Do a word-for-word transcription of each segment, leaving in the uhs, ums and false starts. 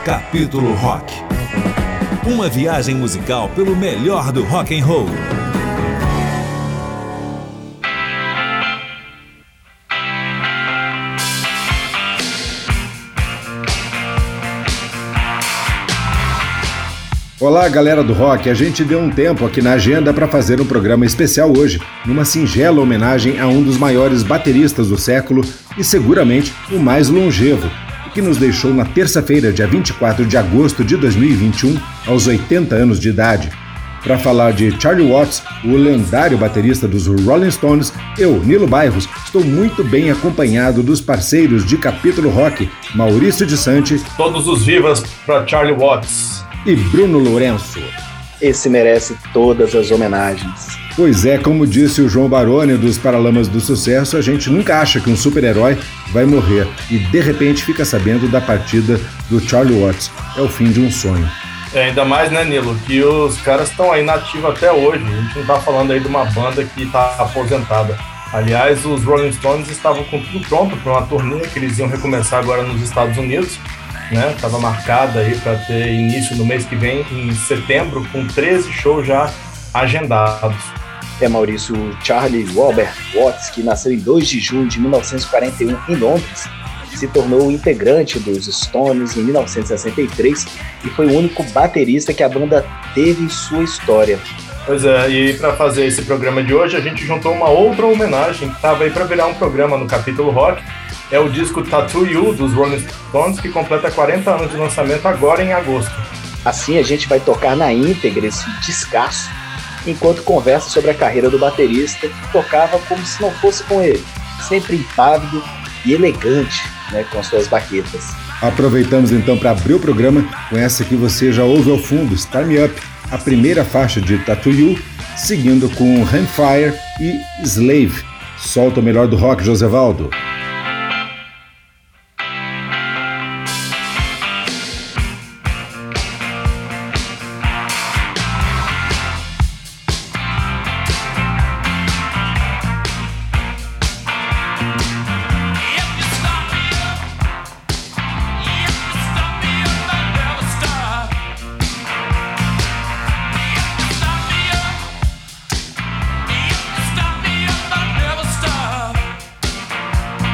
Capítulo Rock. Uma viagem musical pelo melhor do rock and roll. Olá, galera do rock, a gente deu um tempo aqui na agenda para fazer um programa especial hoje, numa singela homenagem a um dos maiores bateristas do século e seguramente o mais longevo, que nos deixou na terça-feira, dia vinte e quatro de agosto de dois mil e vinte e um, aos oitenta anos de idade. Para falar de Charlie Watts, o lendário baterista dos Rolling Stones, eu, Nilo Bairros, estou muito bem acompanhado dos parceiros de Capítulo Rock, Maurício de Santi, todos os vivas para Charlie Watts, e Bruno Lourenço. Esse merece todas as homenagens. Pois é, como disse o João Baroni dos Paralamas do Sucesso, a gente nunca acha que um super-herói vai morrer e de repente fica sabendo da partida do Charlie Watts. É o fim de um sonho. É, ainda mais, né, Nilo, que os caras estão aí nativos até hoje. A gente não tá falando aí de uma banda que tá aposentada. Aliás, os Rolling Stones estavam com tudo pronto para uma turnê que eles iam recomeçar agora nos Estados Unidos. Né? Tava marcada aí para ter início no mês que vem, em setembro, com treze shows já agendados. É, Maurício, o Charlie Robert Watts, que nasceu em dois de junho de mil novecentos e quarenta e um em Londres, se tornou integrante dos Stones em mil novecentos e sessenta e três e foi o único baterista que a banda teve em sua história. Pois é, e para fazer esse programa de hoje, a gente juntou uma outra homenagem que estava aí para virar um programa no Capítulo Rock. É o disco Tattoo You, dos Rolling Stones, que completa quarenta anos de lançamento agora em agosto. Assim a gente vai tocar na íntegra esse descasso, enquanto conversa sobre a carreira do baterista, que tocava como se não fosse com ele, sempre impávido e elegante, né, com suas baquetas. Aproveitamos então para abrir o programa com essa que você já ouve ao fundo, Start Me Up, a primeira faixa de Tattoo You, seguindo com Hellfire e Slave. Solta o melhor do rock, Josevaldo. Stop me up, I'll never stop.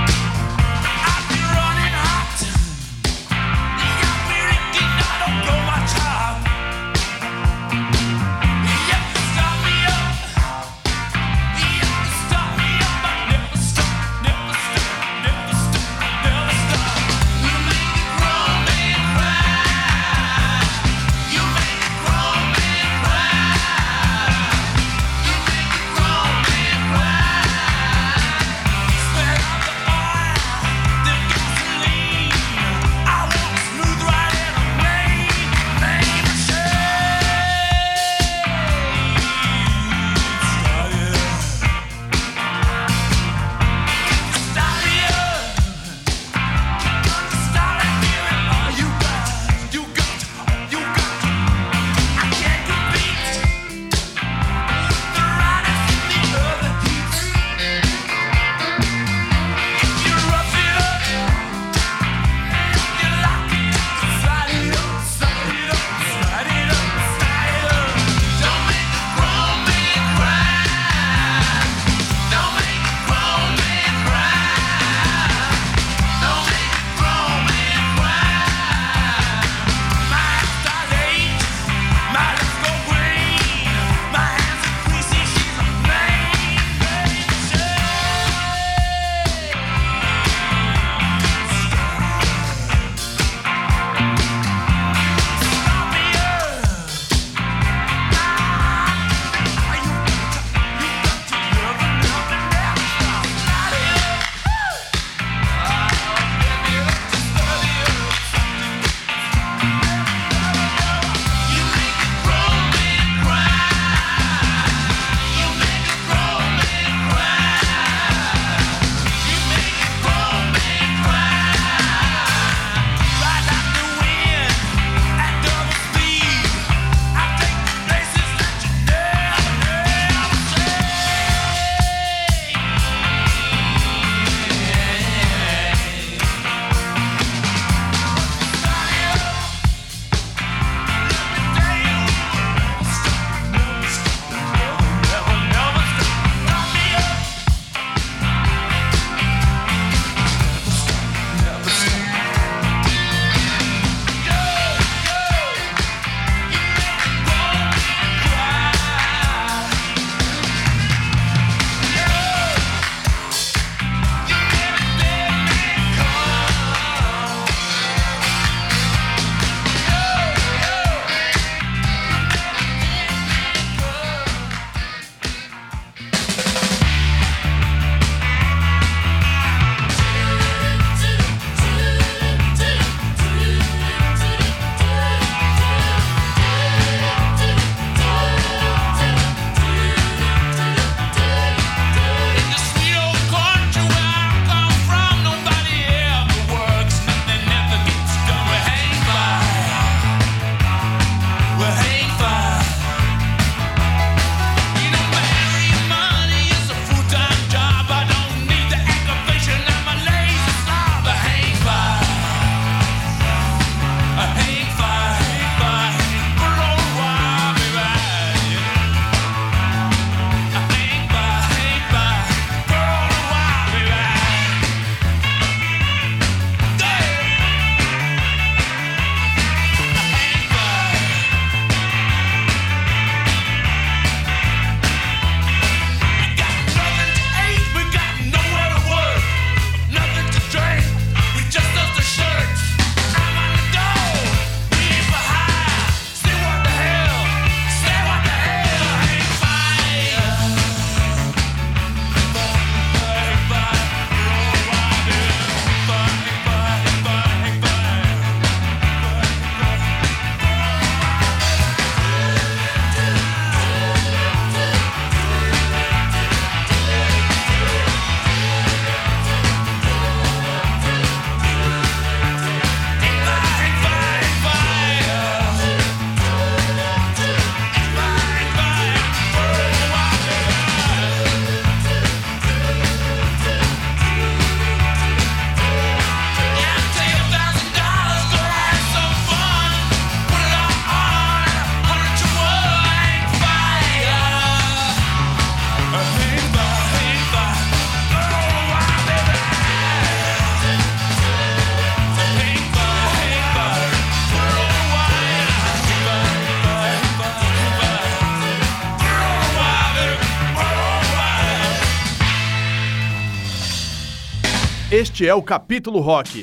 Este é o Capítulo Rock.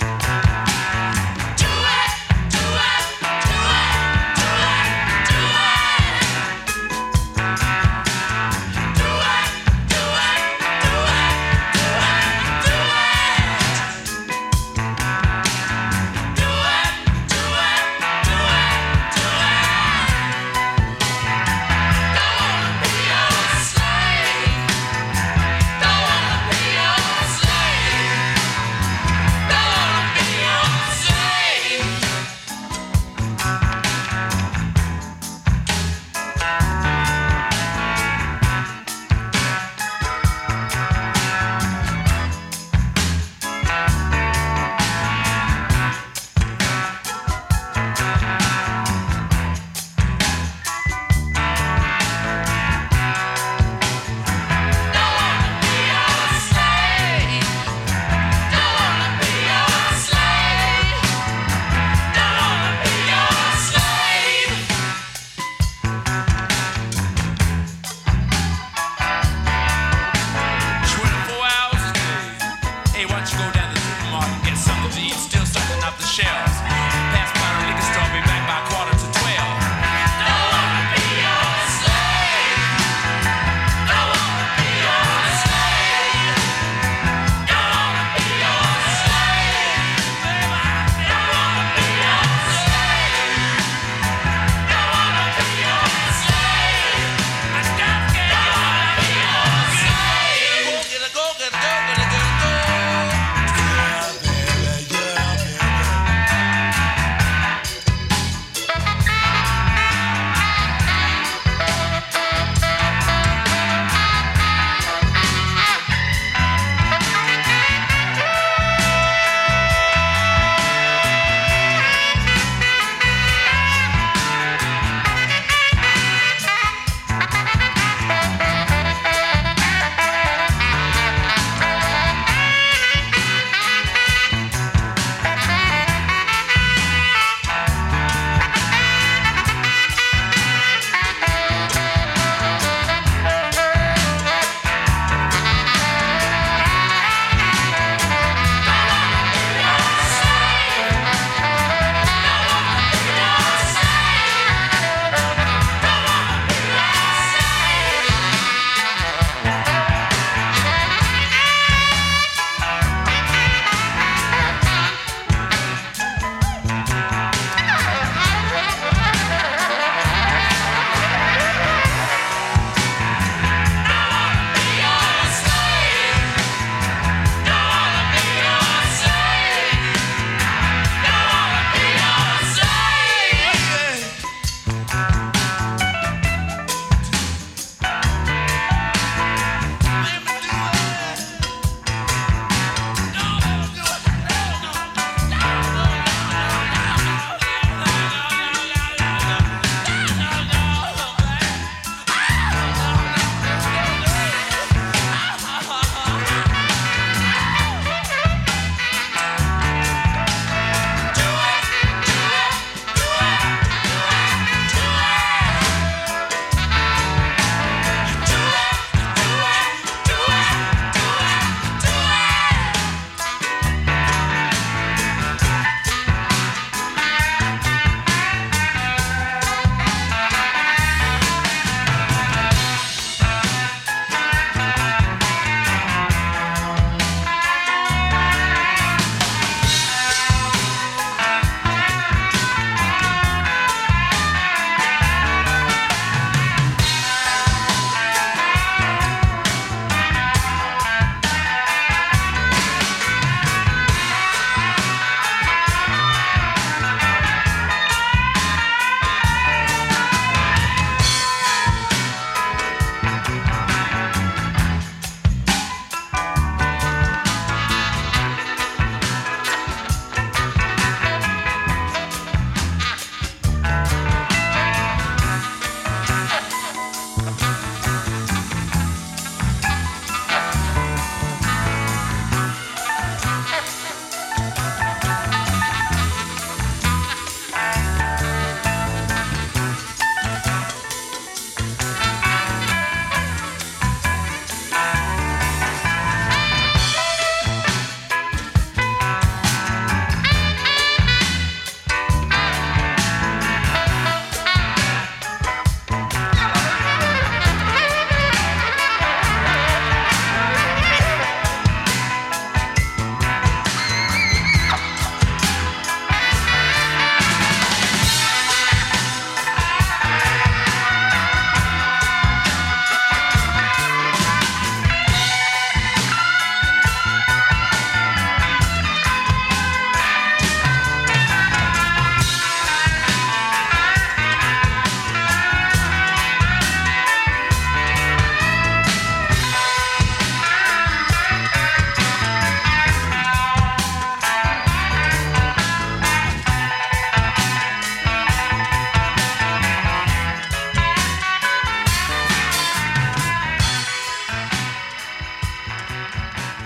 Do it, do it, do it, do it.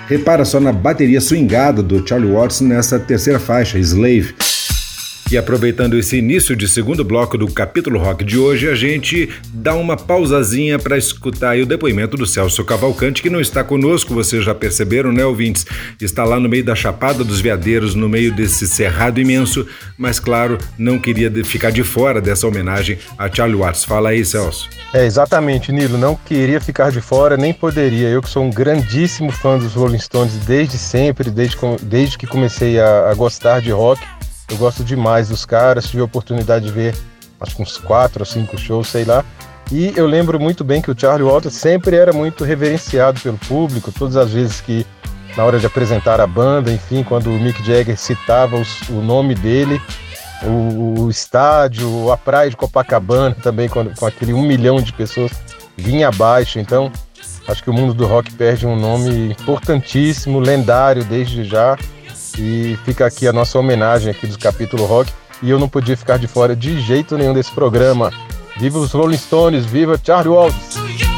Repara só na bateria swingada do Charlie Watts nessa terceira faixa, Slave. E aproveitando esse início de segundo bloco do Capítulo Rock de hoje, a gente dá uma pausazinha para escutar aí o depoimento do Celso Cavalcante, que não está conosco, vocês já perceberam, né, ouvintes? Está lá no meio da Chapada dos Veadeiros, no meio desse cerrado imenso, mas claro, não queria ficar de fora dessa homenagem a Charlie Watts. Fala aí, Celso. É, exatamente, Nilo, não queria ficar de fora, nem poderia. Eu que sou um grandíssimo fã dos Rolling Stones desde sempre, desde, desde que comecei a, a gostar de rock. Eu gosto demais dos caras, tive a oportunidade de ver acho que uns quatro ou cinco shows, sei lá. E eu lembro muito bem que o Charlie Watts sempre era muito reverenciado pelo público, todas as vezes que, na hora de apresentar a banda, enfim, quando o Mick Jagger citava os, o nome dele, o, o estádio, a praia de Copacabana também, quando, com aquele um milhão de pessoas, vinha abaixo. Então, acho que o mundo do rock perde um nome importantíssimo, lendário desde já. E fica aqui a nossa homenagem aqui do Capítulo Rock. E eu não podia ficar de fora de jeito nenhum desse programa. Viva os Rolling Stones, viva Charlie Watts!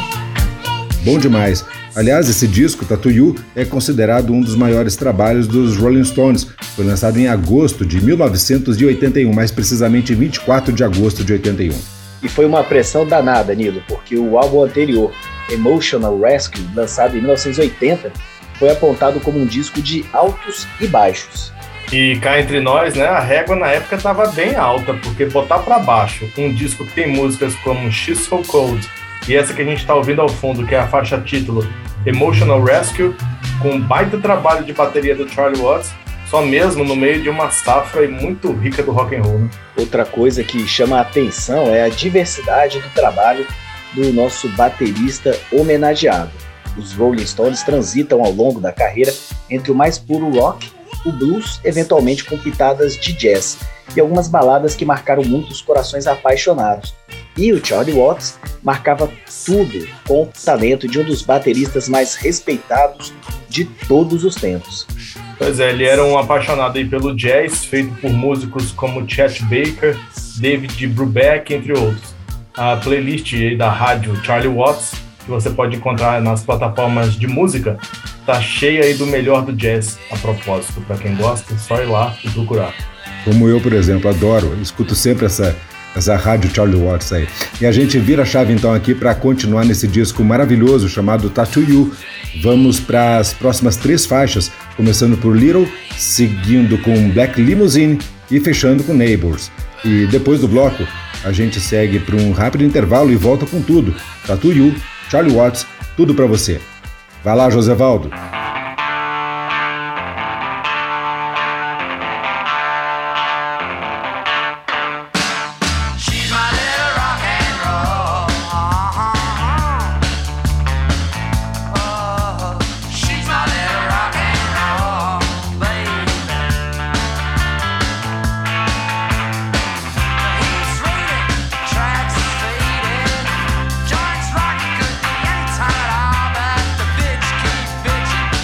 Bom demais. Aliás, esse disco, Tattoo You, é considerado um dos maiores trabalhos dos Rolling Stones. Foi lançado em agosto de mil novecentos e oitenta e um, mais precisamente vinte e quatro de agosto de oitenta e um. E foi uma pressão danada, Nilo, porque o álbum anterior, Emotional Rescue, lançado em mil novecentos e oitenta, foi apontado como um disco de altos e baixos. E cá entre nós, né, a régua na época estava bem alta, porque botar para baixo um disco que tem músicas como She's So Cold e essa que a gente está ouvindo ao fundo, que é a faixa título Emotional Rescue, com um baita trabalho de bateria do Charlie Watts, só mesmo no meio de uma safra muito rica do rock and roll, né? Outra coisa que chama a atenção é a diversidade do trabalho do nosso baterista homenageado. Os Rolling Stones transitam ao longo da carreira entre o mais puro rock, o blues, eventualmente com pitadas de jazz, e algumas baladas que marcaram muitos corações apaixonados. E o Charlie Watts marcava tudo com o talento de um dos bateristas mais respeitados de todos os tempos. Pois é, ele era um apaixonado aí pelo jazz, feito por músicos como Chet Baker, David Brubeck, entre outros. A playlist aí da rádio Charlie Watts, que você pode encontrar nas plataformas de música, tá cheia aí do melhor do jazz. A propósito, para quem gosta, é só ir lá e procurar. Como eu, por exemplo, adoro, escuto sempre essa, essa rádio Charlie Watts aí. E a gente vira a chave então aqui para continuar nesse disco maravilhoso chamado Tattoo You. Vamos para as próximas três faixas, começando por Little, seguindo com Black Limousine e fechando com Neighbors. E depois do bloco, a gente segue para um rápido intervalo e volta com tudo. Tattoo You, Charlie Watts, tudo pra você. Vai lá, Josevaldo. Joints rockin' good, any time at all, but the bitch keep bitchin'.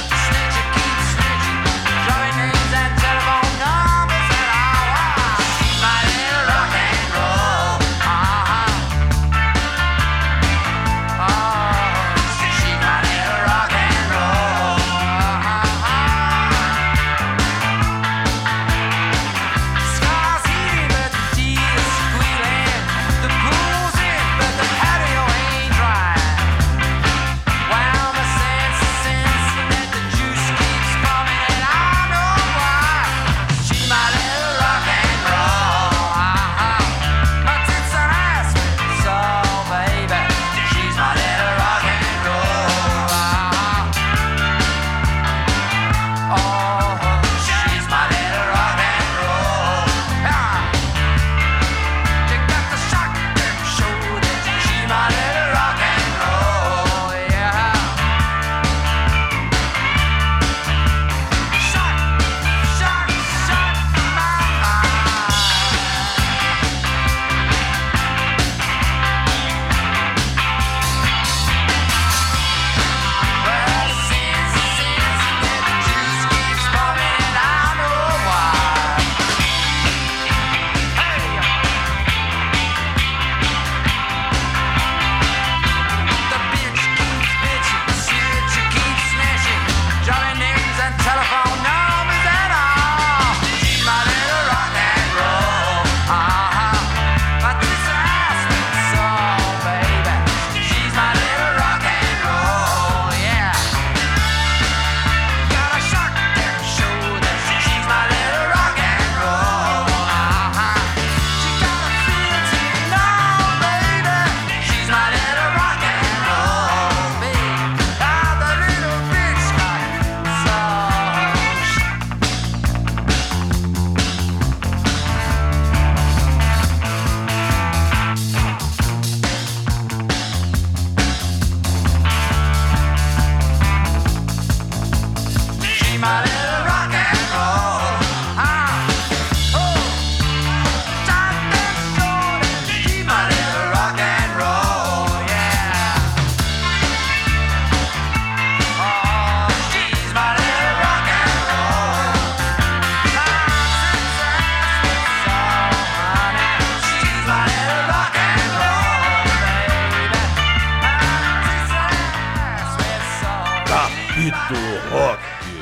Capítulo Rock.